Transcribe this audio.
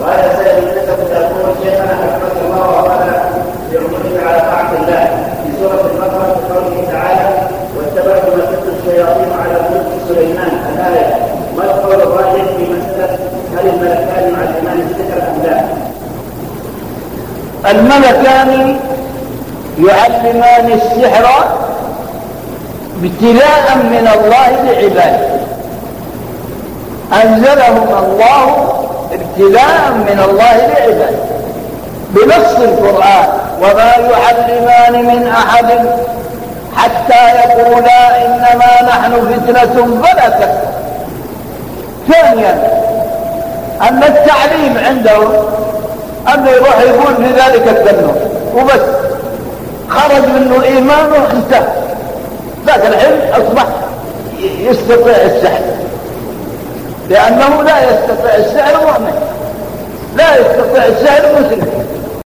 وقال سيد انكم تاتون شيئا حكمه الله وقال بعمرك على طاعه الله في سوره البقره في قوله تعالى واتبعت ما تتلو الشياطين على ملك سليمان الايه. ما القول الراجح في مساله هل الملكان يعلمان الذكر ام لا؟ الملكان يعلمان السحر ابتلاء من الله لعباده، أنزلهما الله ابتلاء من الله لعباده بنص القرآن وما يعلمان من أحد حتى يقولا إنما نحن فتنة فلا تكفر. ثانيا أن التعليم عندهم أنه يروح يقول في ذلك التنور وبس، خرج منه إيمانه انتهى، ذاك العلم أصبح يستطيع السحر، لأنه لا يستطيع السحر مؤمن، لا يستطيع السحر